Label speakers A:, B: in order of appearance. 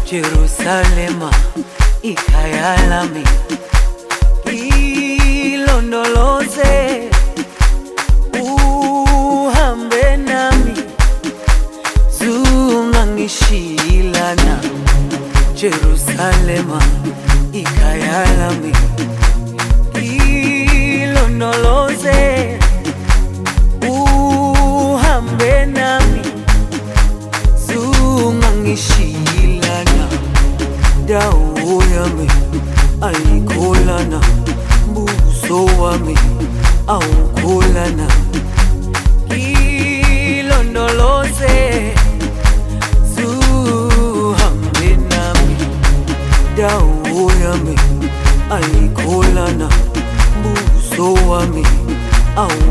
A: Jerusalema ikhaya lami, ilondoloze uhambe nami, zungangishilana. Jerusalema ikhaya lami, ilondoloze uhambe nami, zungangishilana. Dawo yami ayikholana, buso wami awukholana. Ilondoloze zuhambe nami, dawo yami ayikholana, buso wami awukholana.